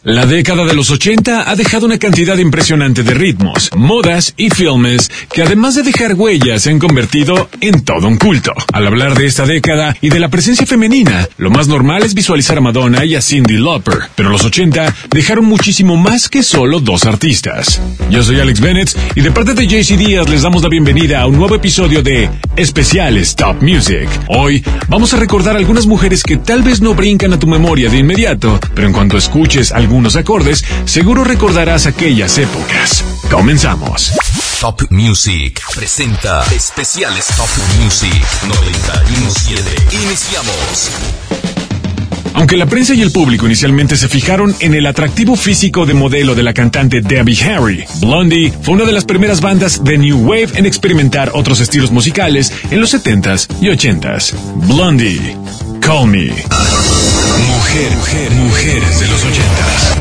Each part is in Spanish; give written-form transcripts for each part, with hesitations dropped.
La década de los 80 ha dejado una cantidad impresionante de ritmos, modas y filmes que además de dejar huellas se han convertido en todo un culto. Al hablar de esta década y de la presencia femenina, lo más normal es visualizar a Madonna y a Cyndi Lauper, pero los 80 dejaron muchísimo más que solo dos artistas. Yo soy Alex Bennett y de parte de JC Díaz les damos la bienvenida a un nuevo episodio de Especiales Top Music. Hoy vamos a recordar algunas mujeres que tal vez no brincan a tu memoria de inmediato, pero en cuanto escuches algunos acordes, seguro recordarás aquellas épocas. Comenzamos. Top Music presenta Especiales Top Music 91.7. Iniciamos. Aunque la prensa y el público inicialmente se fijaron en el atractivo físico de modelo de la cantante Debbie Harry, Blondie fue una de las primeras bandas de New Wave en experimentar otros estilos musicales en los 70s y 80s. Blondie, Call Me. Mujeres de los 80s.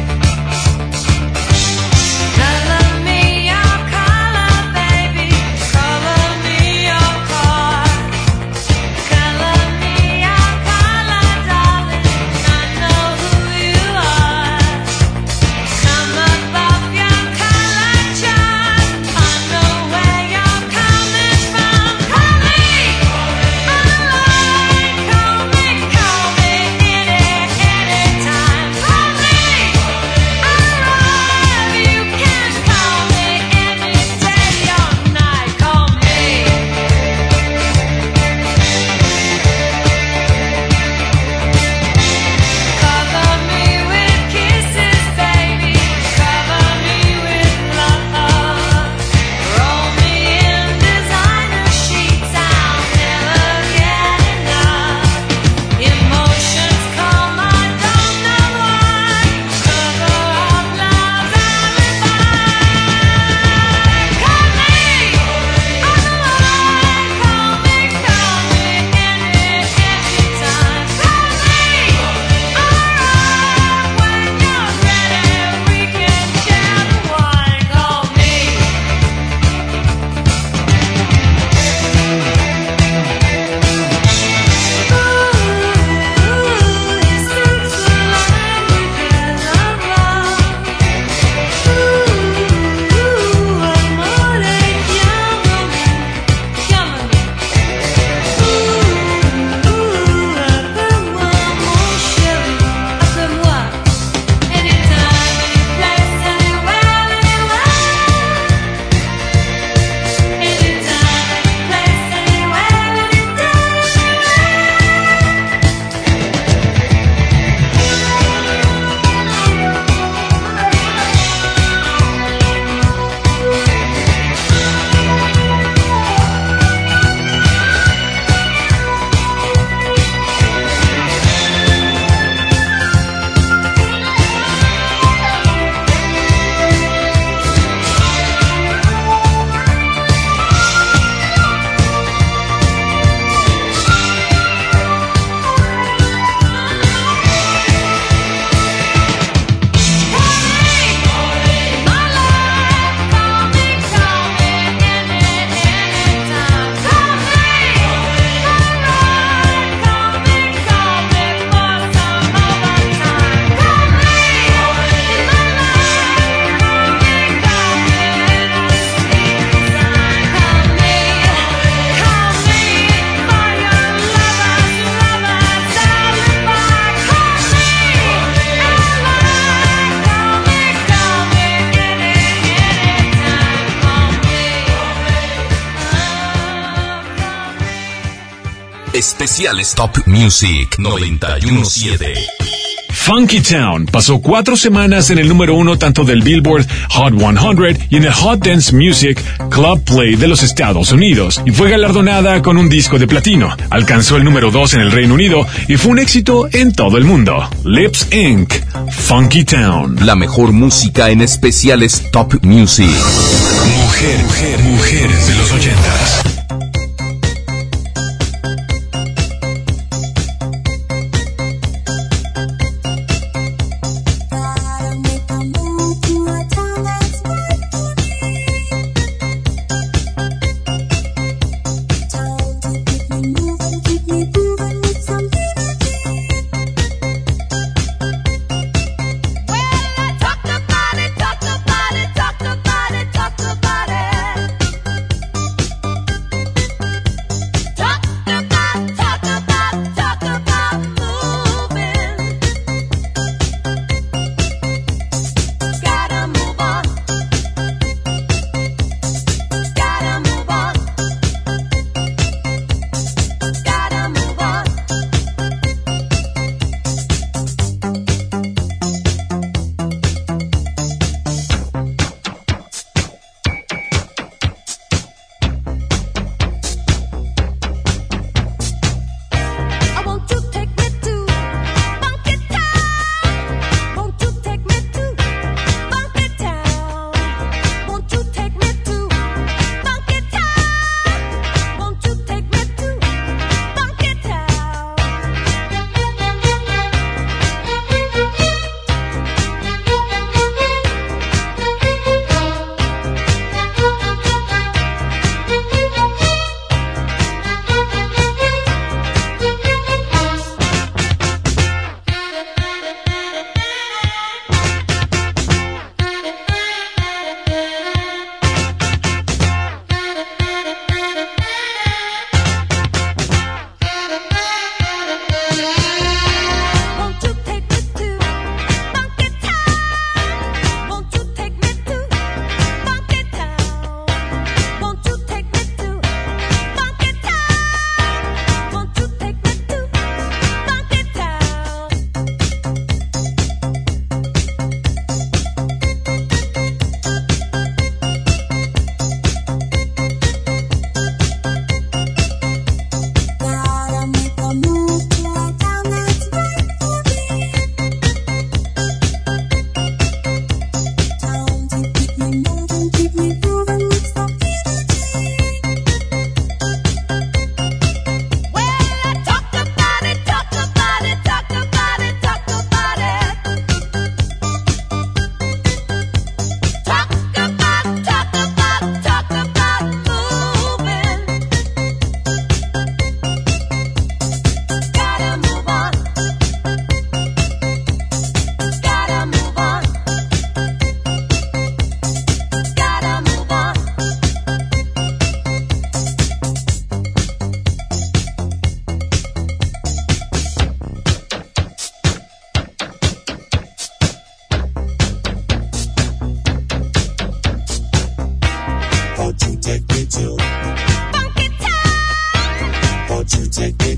Especiales Top Music 91.7. Funky Town pasó 4 semanas en el número 1 tanto del Billboard Hot 100 y en el Hot Dance Music Club Play de los Estados Unidos y fue galardonada con un disco de platino. Alcanzó el número 2 en el Reino Unido y fue un éxito en todo el mundo. Lips Inc. Funky Town. La mejor música en Especiales Top Music. Mujeres de los 80s. Well,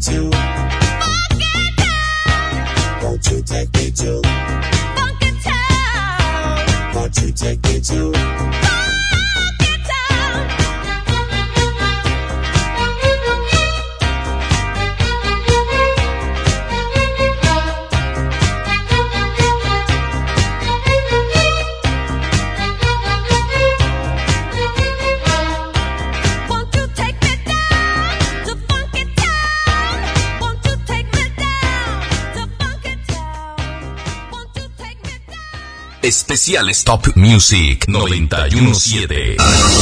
to Funky Town? Won't you take me to Funky Town? Won't you take me to Funky Town? Especiales Top Music 91.7.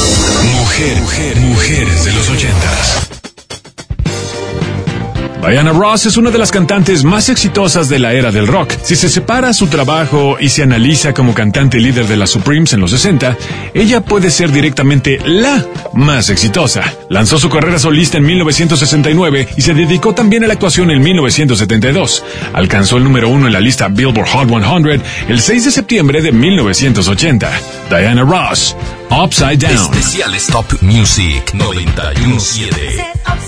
Mujeres de los 80s. Diana Ross es una de las cantantes más exitosas de la era del rock. Si se separa su trabajo y se analiza como cantante líder de las Supremes en los 60, ella puede ser directamente la más exitosa. Lanzó su carrera solista en 1969 y se dedicó también a la actuación en 1972. Alcanzó el número 1 en la lista Billboard Hot 100 el 6 de septiembre de 1980. Diana Ross, Upside Down. Especiales Top Music 91.7.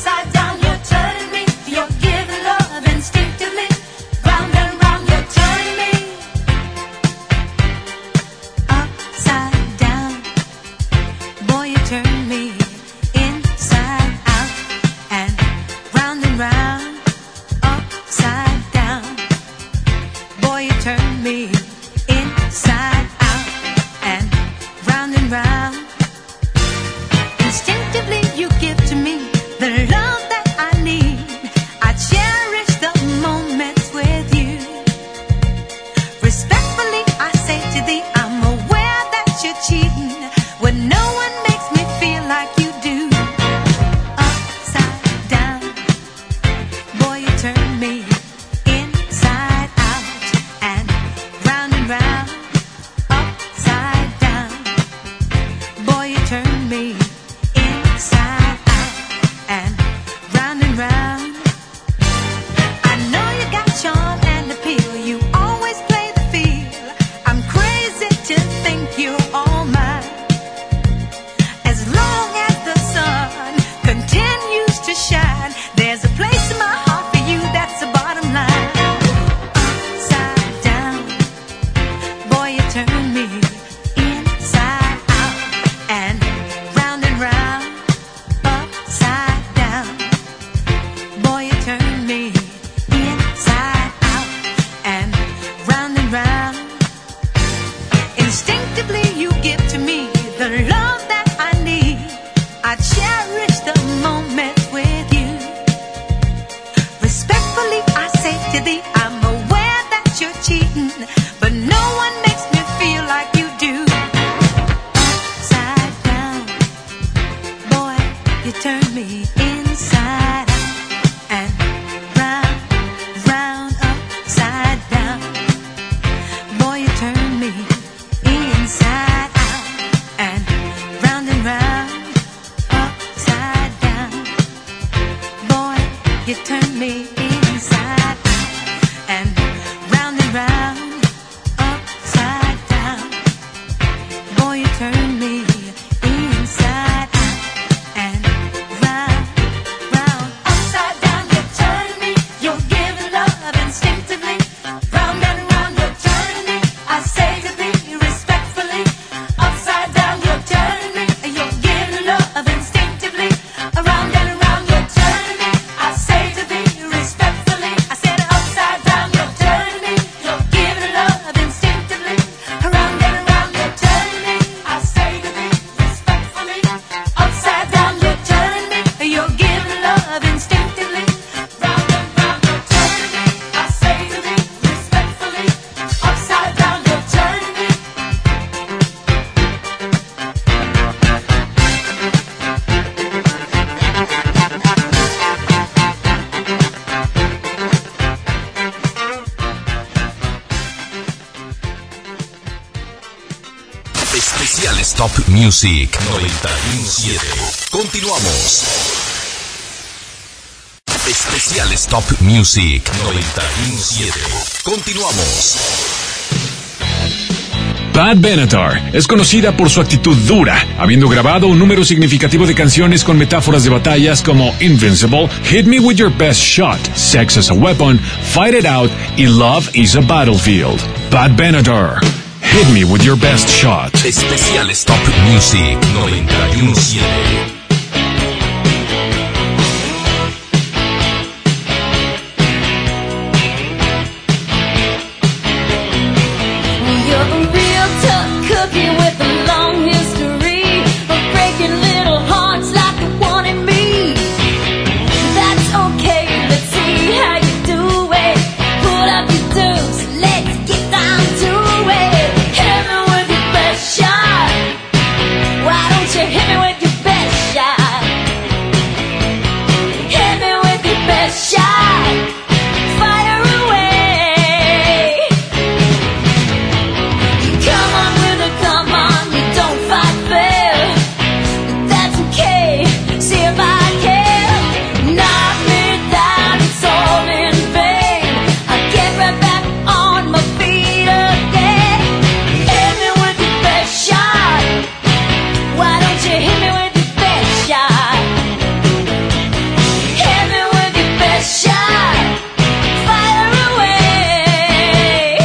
Top Music 91.7. Continuamos. Especiales Top Music 91.7. Continuamos. Pat Benatar es conocida por su actitud dura, habiendo grabado un número significativo de canciones con metáforas de batallas como Invincible, Hit Me With Your Best Shot, Sex as a Weapon, Fight It Out y Love is a Battlefield. Pat Benatar, Hit Me With Your Best Shot. Especiales Top Music 91.7. Hit me with your best shot. Hit me with your best shot. Fire away. Come on, winner, come on. You don't fight fair, but that's okay. See if I can knock me down. It's all in vain. I'll get right back on my feet again. Hit me with your best shot. Why don't you hit me with your best shot? Hit me with your best shot. Fire away.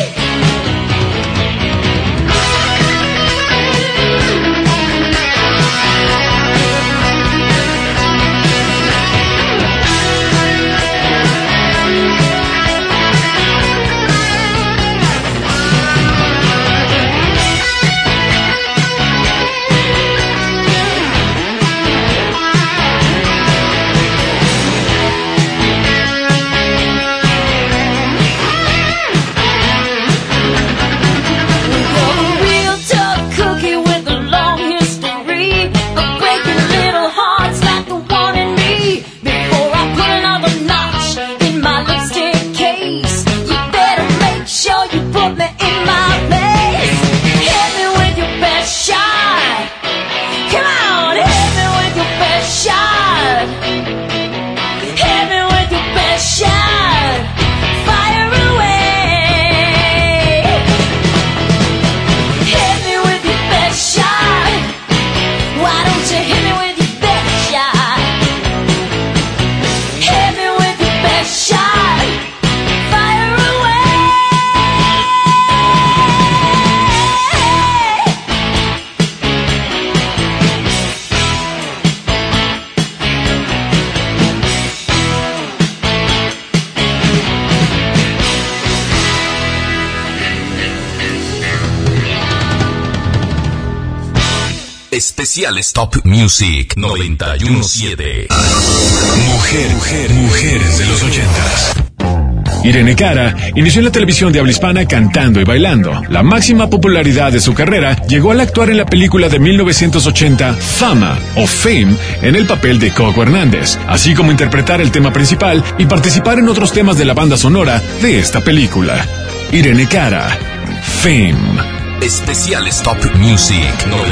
You're a real tough cookie with a long history of breaking little hearts like the one in me. Before I put another notch in my lipstick case, you better make sure you put me in my place. Hit me with your best shot. Come on, hit me with your best shot. Hit me with your best shot. Fire away. Hit me with your best shot. Why don't you hit me with your best shot? Hit me with your best shot. Fire away. Especiales Top Music 91.7. Mujeres de los 80s. Irene Cara inició en la televisión de habla hispana cantando y bailando. La máxima popularidad de su carrera llegó al actuar en la película de 1980 Fama o Fame en el papel de Coco Hernández, así como interpretar el tema principal y participar en otros temas de la banda sonora de esta película. Irene Cara, Fame. Especiales Top Music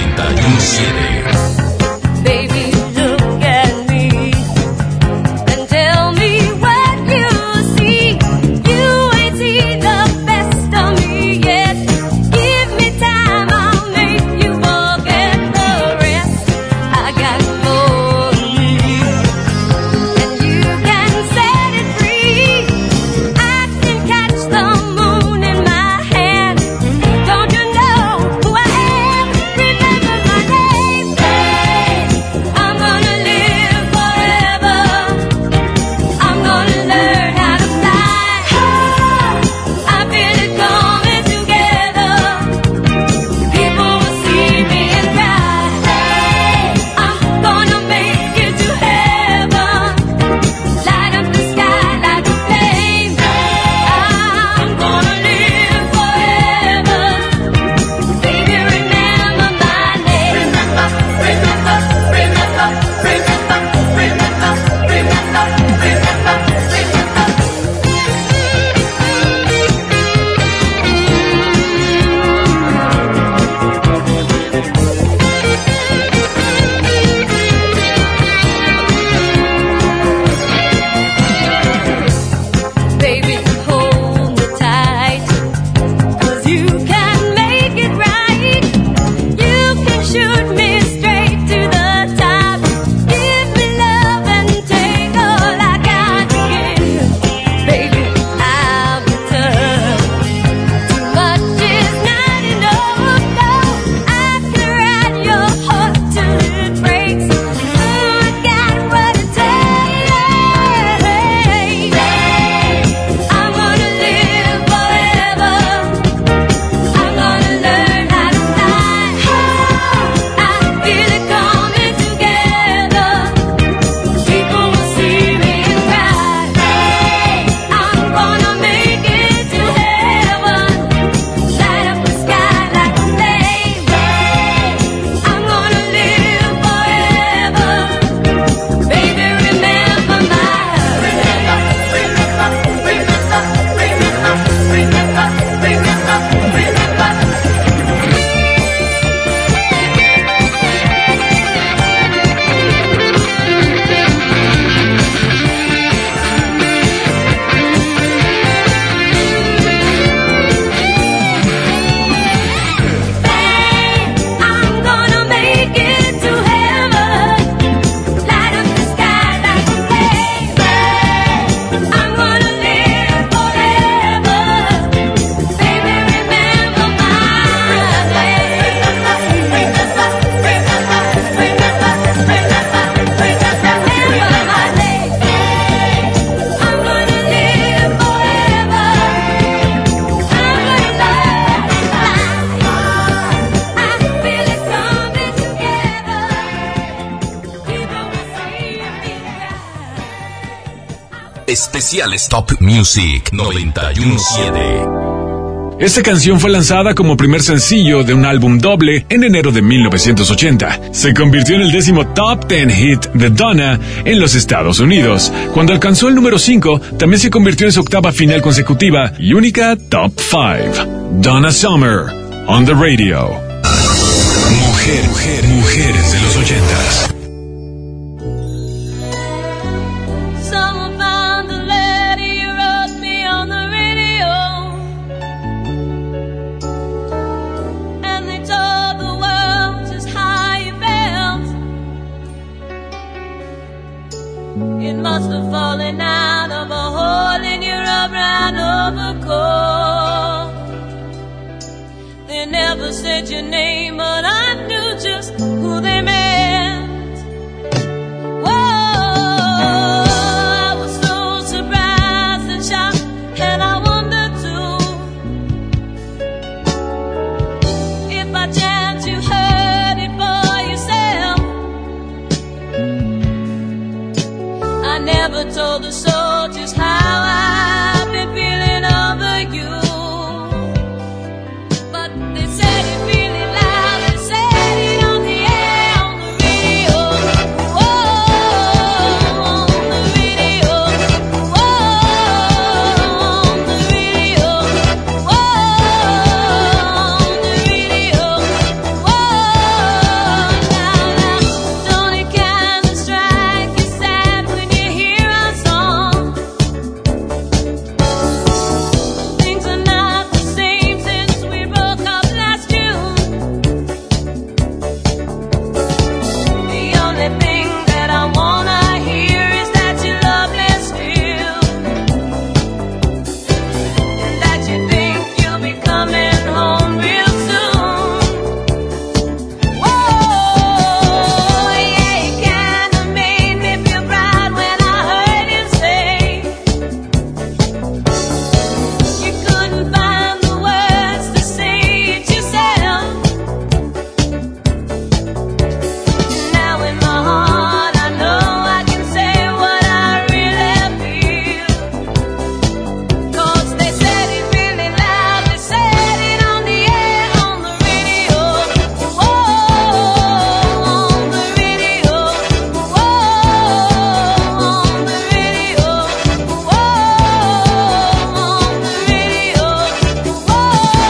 91.7. Baby, look at me and tell me what you see. You ain't seen the best of me yet. Give me time, I'll make you forget the rest. I got more than me, and you can set it free. I can catch the moon in my hand. Don't you know who I am? Remember my name. Hey, I'm Especiales Top Music 917. Esta canción fue lanzada como primer sencillo de un álbum doble en enero de 1980. Se convirtió en el 10º Top 10 hit de Donna en los Estados Unidos. Cuando alcanzó el número 5, también se convirtió en su octava final consecutiva y única Top 5. Donna Summer, on the radio. Mujeres de los 80s. Must have fallen out of a hole in your rubber overcoat. They never said your name, but I knew just who they meant. Whoa, I was so surprised and shocked, and I wondered too if by chance you heard it for yourself. I never told the soldiers how I've been feeling over you, but they said it really loud. They said it on the air, on the radio. Whoa, on the radio. Whoa, on the radio. Whoa, on the radio. Whoa, now, don't it kinda strike you sad when you hear our song? Things are not the same since we broke up last June. The only thing that I wanna hear is that you love me still, and that you think you'll be coming home real soon. Whoa, yeah, it kinda made me feel proud when I heard you say you couldn't find the words to say it yourself. Now in my heart I know I can say what I really feel, 'cause they said it really loud. They said it on the air, on the radio. Whoa, on the radio. Whoa, on the radio. Whoa, on the radio. Whoa,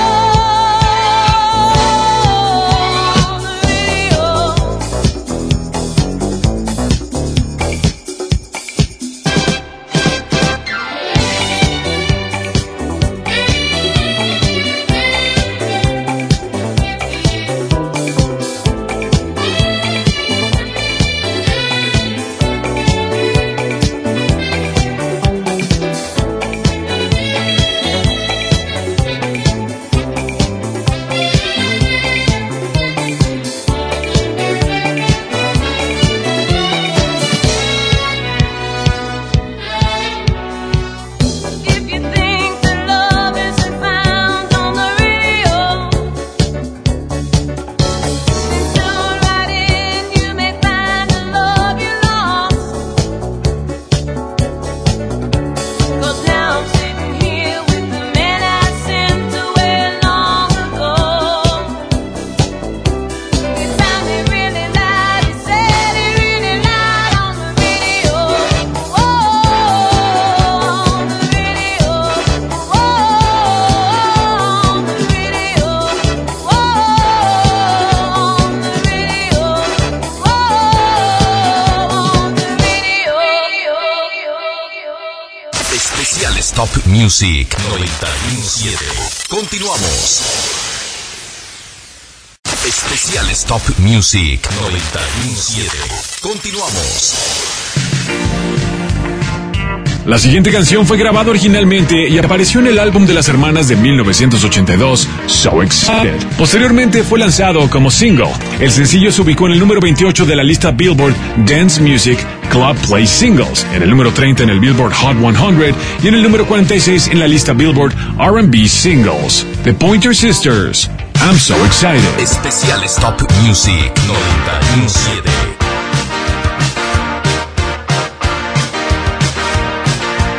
if you think that love isn't found on the radio, then tune right in. You may find the love you lost. 'Cause now I'm sitting here with the man I sent away long ago. It sounded really loud. He said it really loud on the radio. Whoa, on the radio. Whoa, on the radio. Whoa, on the radio. Whoa, on the radio. Especiales Top Music 917. Continuamos. Especiales Top Music 917. Continuamos. La siguiente canción fue grabada originalmente y apareció en el álbum de las hermanas de 1982, So Excited. Posteriormente fue lanzado como single. El sencillo se ubicó en el número 28 de la lista Billboard Dance Music Club Play Singles, en el número 30 en el Billboard Hot 100 y en el número 46 en la lista Billboard R&B Singles. The Pointer Sisters, I'm So Excited. Especiales Top Music 917.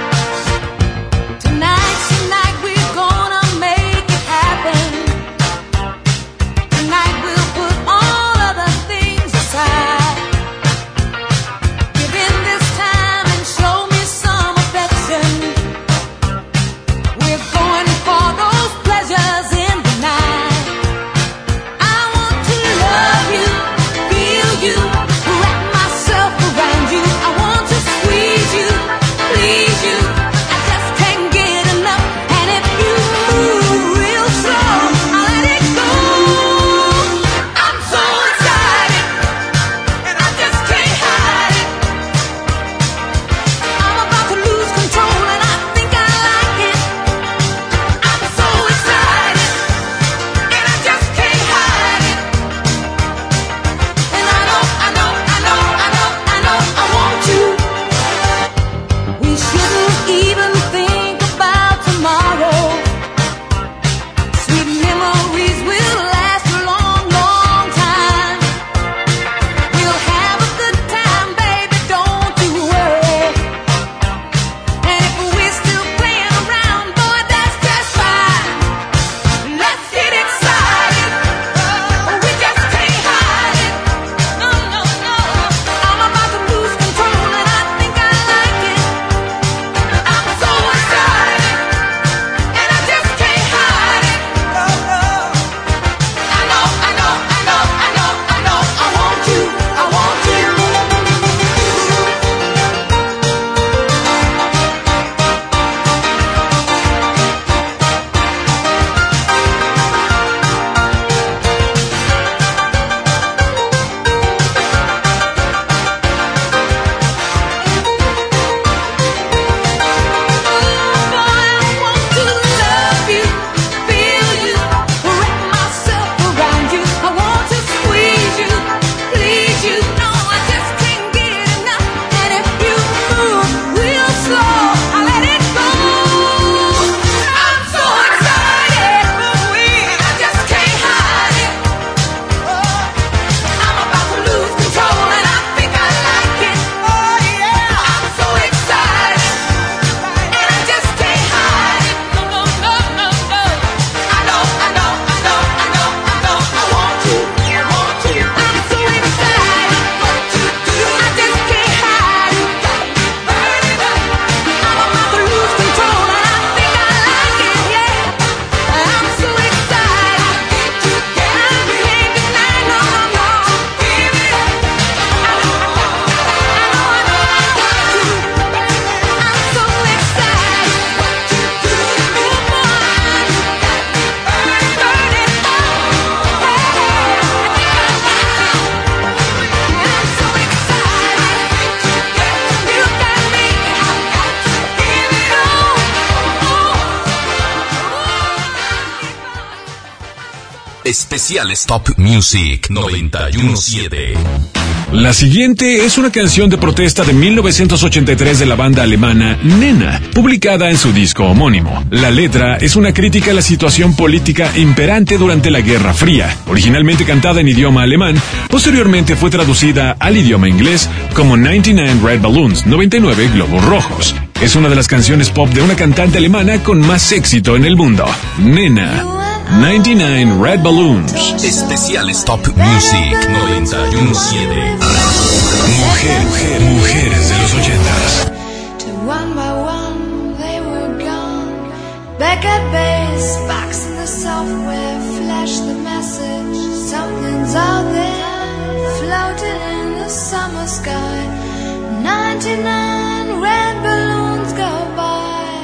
Especiales Top Music 917. La siguiente es una canción de protesta de 1983 de la banda alemana Nena, publicada en su disco homónimo. La letra es una crítica a la situación política imperante durante la Guerra Fría. Originalmente cantada en idioma alemán, posteriormente fue traducida al idioma inglés como 99 Red Balloons, 99 globos rojos. Es una de las canciones pop de una cantante alemana con más éxito en el mundo. Nena, 99 Red Balloons. Especiales Top Music 917. Mujeres de los 80s. One by one they were gone. Back at base, box in the software, flash the message. Something's out there, floating in the summer sky. 99 red balloons go by.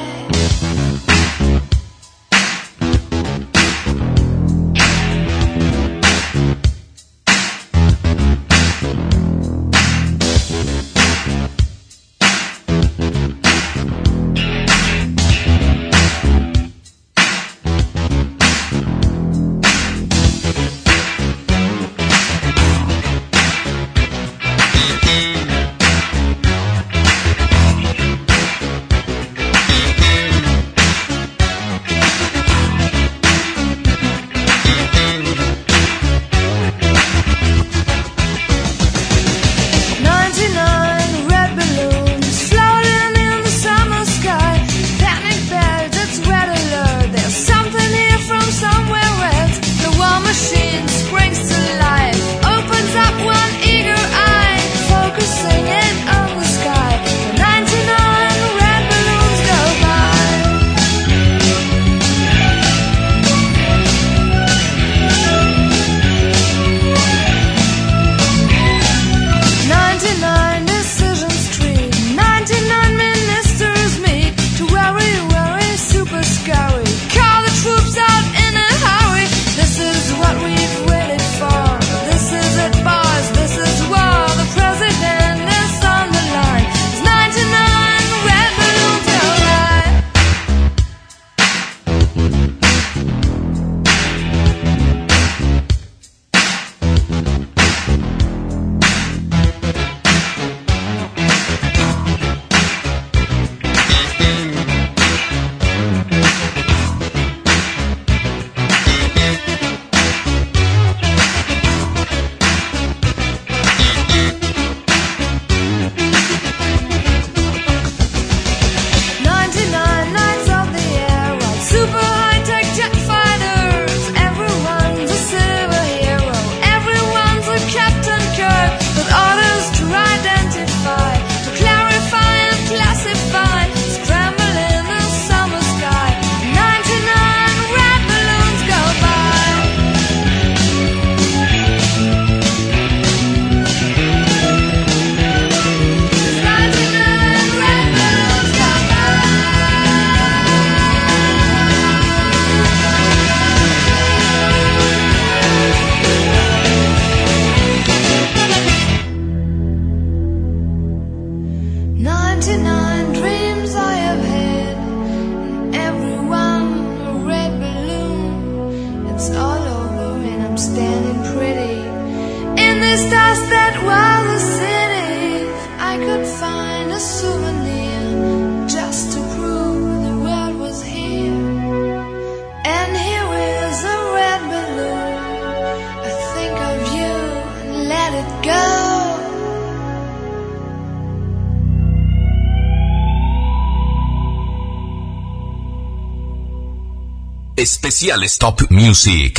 Especiales Top Music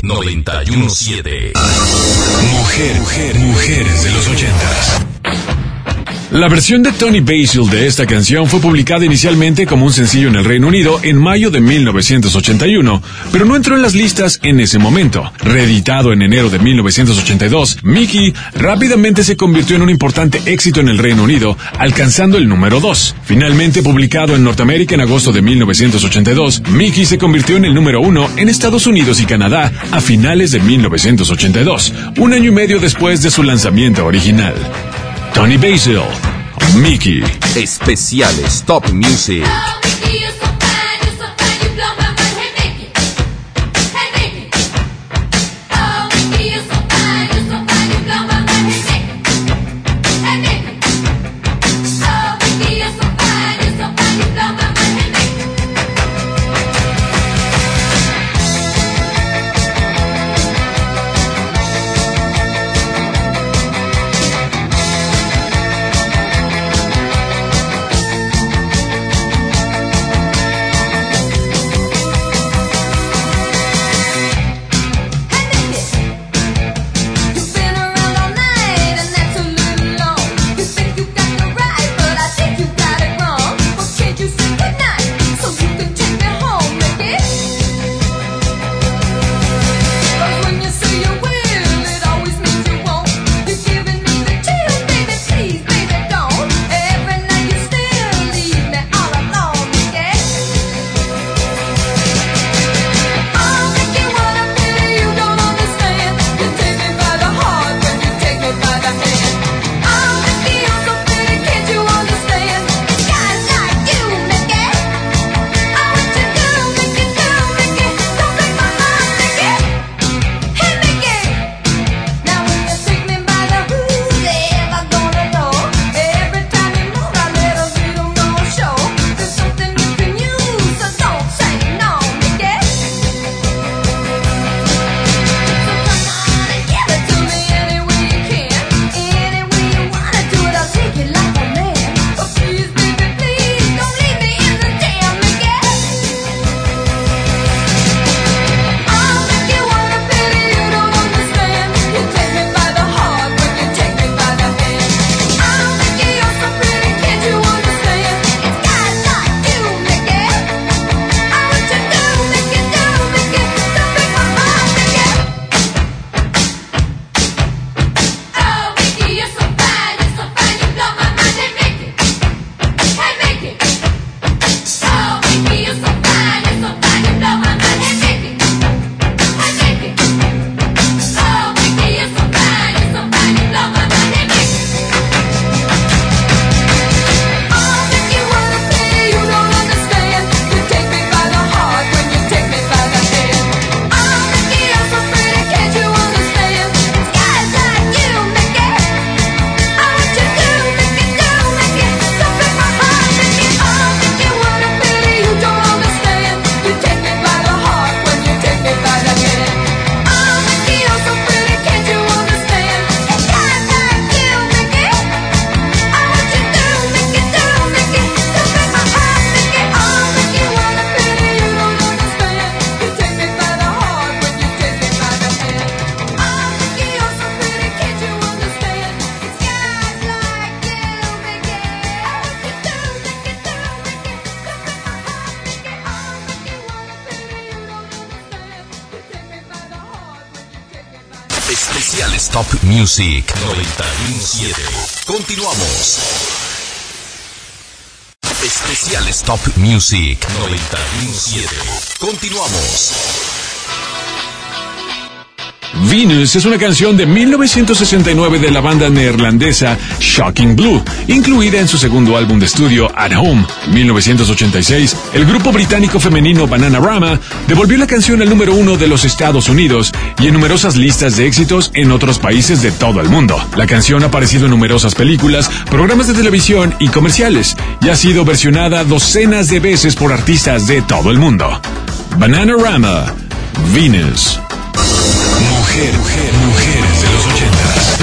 917. Mujeres de los 80s. La versión de Tony Basil de esta canción fue publicada inicialmente como un sencillo en el Reino Unido en mayo de 1981, pero no entró en las listas en ese momento. Reeditado en enero de 1982, Mickey rápidamente se convirtió en un importante éxito en el Reino Unido, alcanzando el número 2. Finalmente publicado en Norteamérica en agosto de 1982, Mickey se convirtió en el número 1 en Estados Unidos y Canadá a finales de 1982, un año y medio después de su lanzamiento original. Tony Basil, Mickey. Especiales Top Music. Especiales Top Music 917. Continuamos. Especiales Top Music 917. Continuamos. Venus es una canción de 1969 de la banda neerlandesa Shocking Blue, incluida en su segundo álbum de estudio At Home. En 1986, el grupo británico femenino Bananarama devolvió la canción al número 1 de los Estados Unidos y en numerosas listas de éxitos en otros países de todo el mundo. La canción ha aparecido en numerosas películas, programas de televisión y comerciales, y ha sido versionada docenas de veces por artistas de todo el mundo. Bananarama, Venus. Mujeres de los 80s.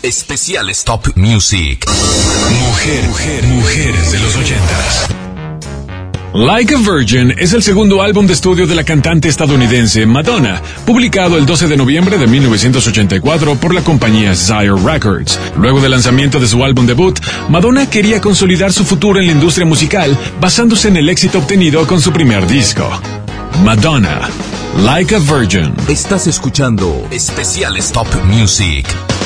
Especiales Top Music. Mujeres de los 80s. Like a Virgin es el segundo álbum de estudio de la cantante estadounidense Madonna, publicado el 12 de noviembre de 1984 por la compañía Sire Records. Luego del lanzamiento de su álbum debut, Madonna quería consolidar su futuro en la industria musical basándose en el éxito obtenido con su primer disco. Madonna, Like a Virgin. Estás escuchando Especiales Top Music.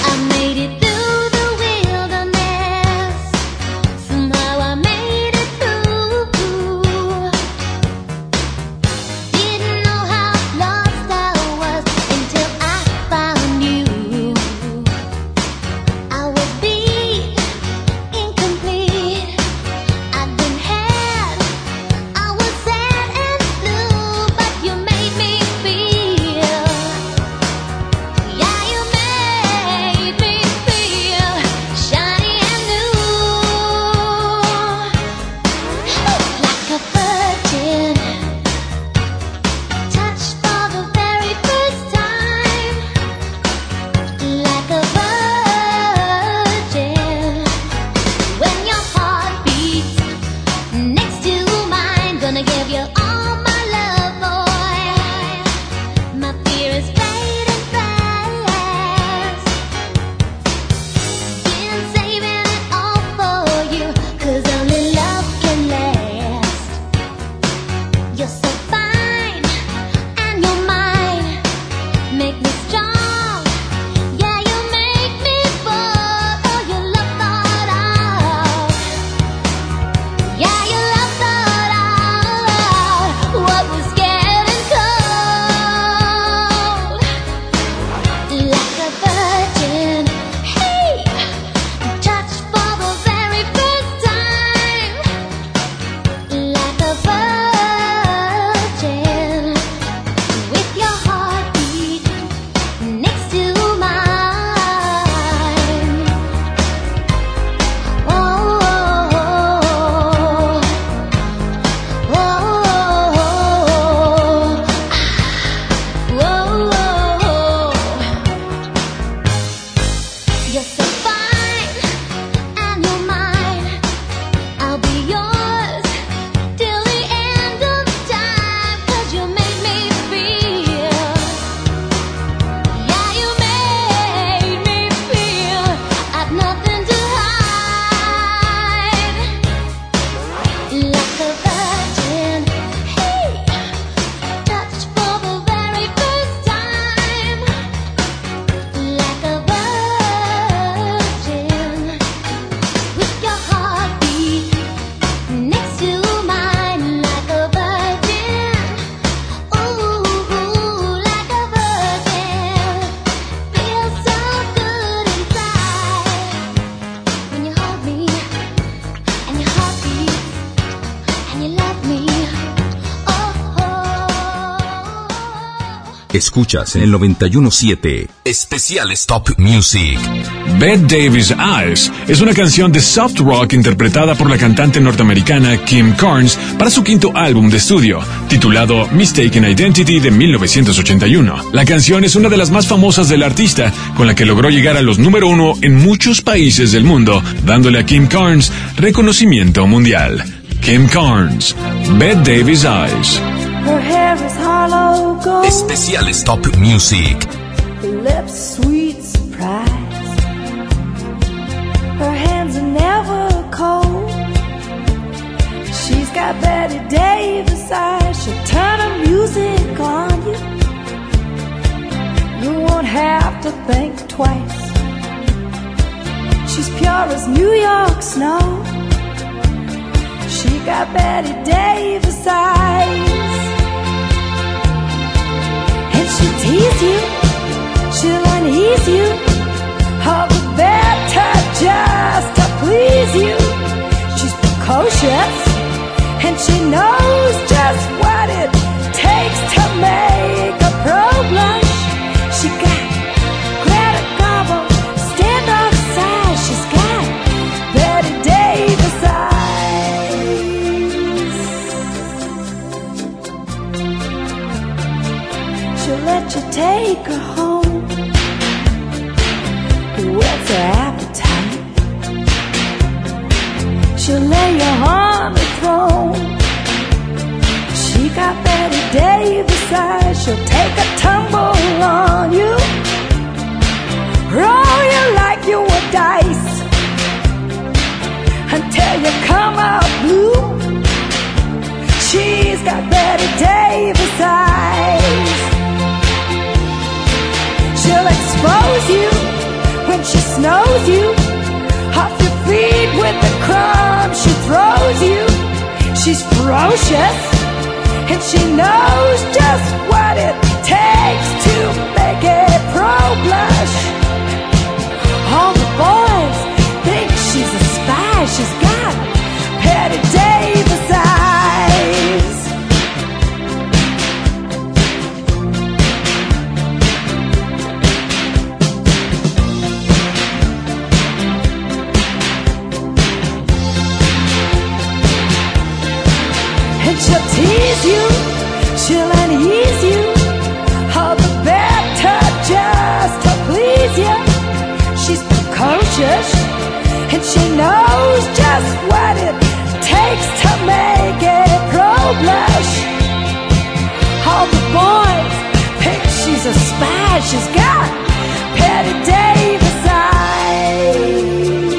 Escuchas en el 91.7 Especiales Top Music. Bette Davis Eyes es una canción de soft rock interpretada por la cantante norteamericana Kim Carnes para su quinto álbum de estudio, titulado Mistaken Identity de 1981. La canción es una de las más famosas del artista, con la que logró llegar a los número 1 en muchos países del mundo, dándole a Kim Carnes reconocimiento mundial. Kim Carnes, Bette Davis Eyes. Her hair is hollow gold. Especiales Top Music. Her lips sweet surprise. Her hands are never cold. She's got Betty Davis eyes. She'll turn her music on you. You won't have to think twice. She's pure as New York snow. She got Betty Davis eyes. And she'll tease you, she'll unease you, all the better just to please you. She's precocious, and she knows just what it takes to make a pro blush. She got Greta Garbo, standoff size. She's got Betty Davis eyes. She'll let you take her home. What's her she'll lay you on the throne. She got Betty Davis eyes, she'll take a tumble on you, roll you like you were dice, until you come out blue. She's got Betty Davis eyes. She'll expose you when she snows you, off your feet with the crumbs she throws you. She's ferocious, and she knows just what it takes to make a pro blush. All the boys think she's a spy. She's got Betty Davis eyes. And she'll tease you, she'll unease you, all the better just to please you. She's precocious, and she knows just what it takes to make a pro blush. All the boys think she's a spy. She's got Betty Davis eyes.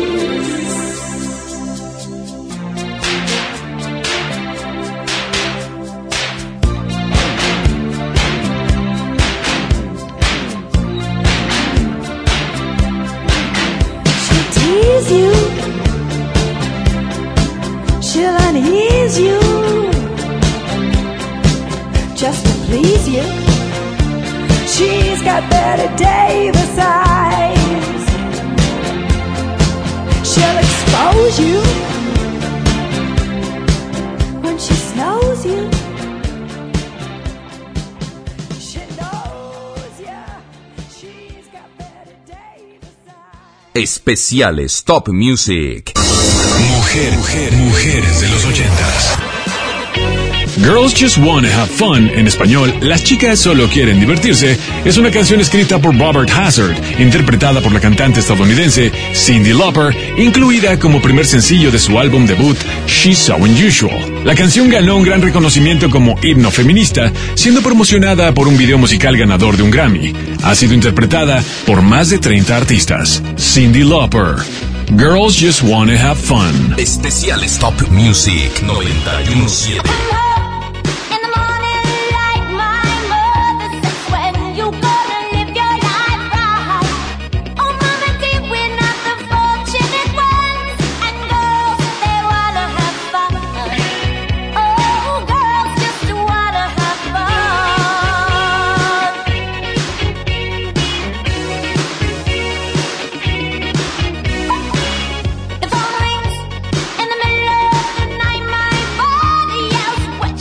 You, she'll unease you just to please you. She's got Betty Davis eyes. She'll expose you when she snows you. She knows ya. She's got Betty Davis eyes. Especiales Top Music. Mujeres de los 80s. Girls Just Wanna Have Fun, en español, Las chicas solo quieren divertirse, es una canción escrita por Robert Hazard, interpretada por la cantante estadounidense Cyndi Lauper, incluida como primer sencillo de su álbum debut She's So Unusual. La canción ganó un gran reconocimiento como himno feminista, siendo promocionada por un video musical ganador de un Grammy. Ha sido interpretada por más de 30 artistas. Cyndi Lauper, Girls Just Wanna Have Fun. Especiales Top Music 91.7. The phone rings in the middle of the night. My body yells,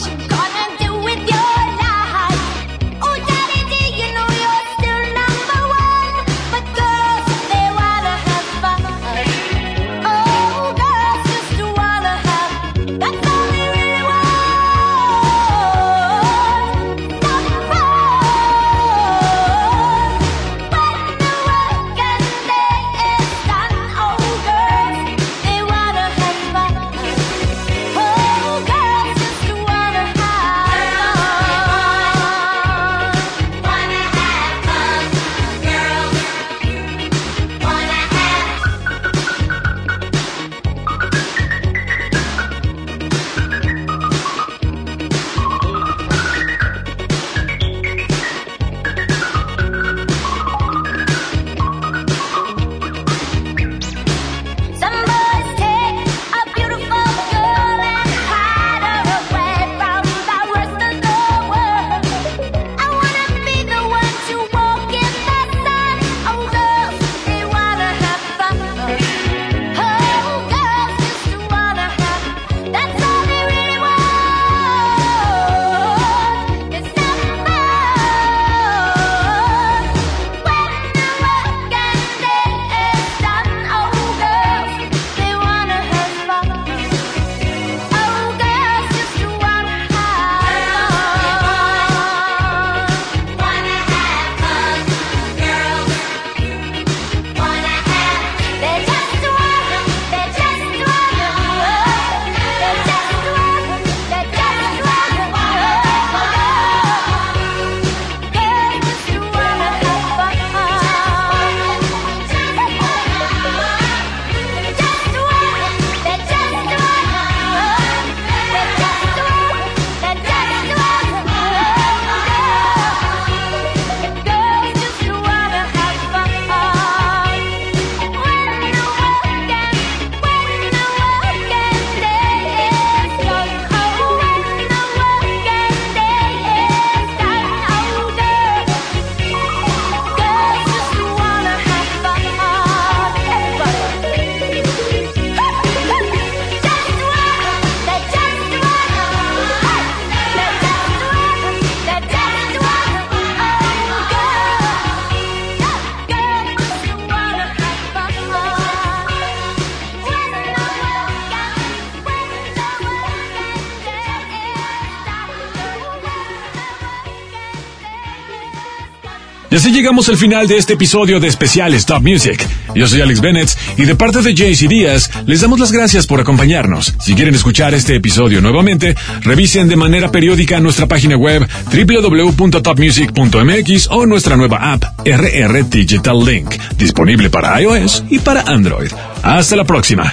Y así llegamos al final de este episodio de Especiales Top Music. Yo soy Alex Bennett y de parte de JC Díaz les damos las gracias por acompañarnos. Si quieren escuchar este episodio nuevamente, revisen de manera periódica nuestra página web www.topmusic.mx o nuestra nueva app RR Digital Link, disponible para iOS y para Android. Hasta la próxima.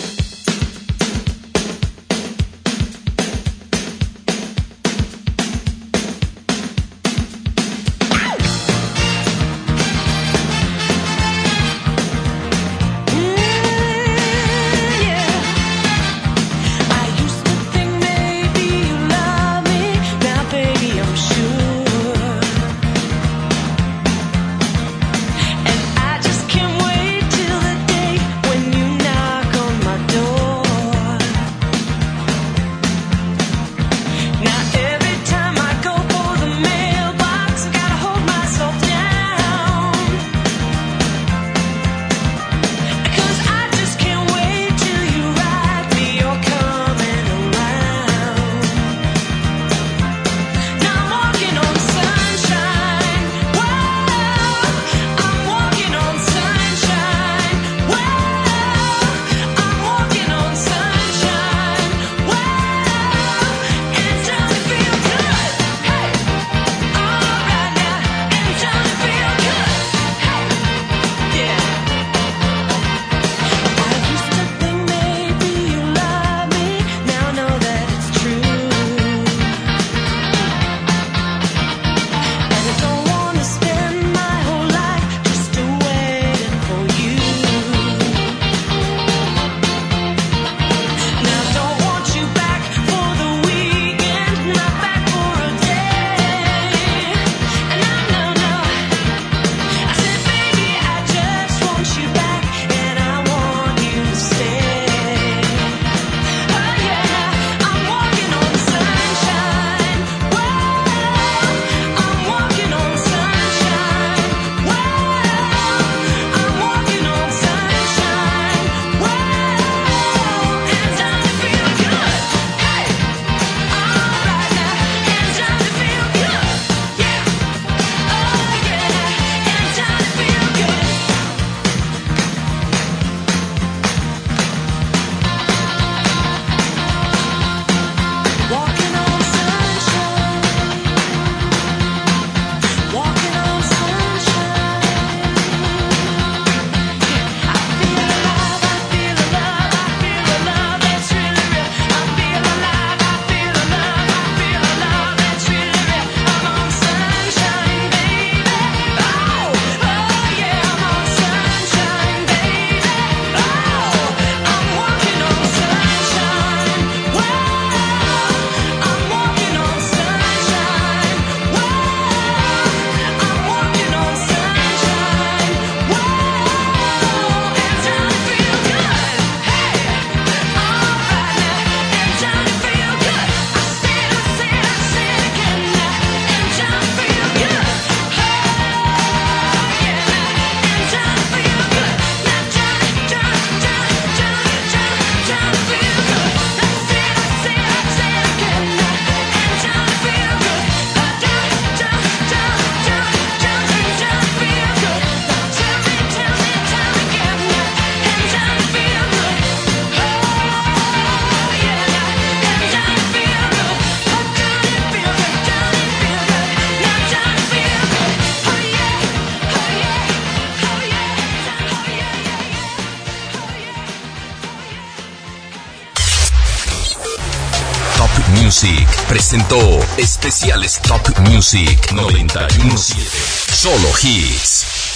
Music presentó Especiales Top Music 917. Solo hits.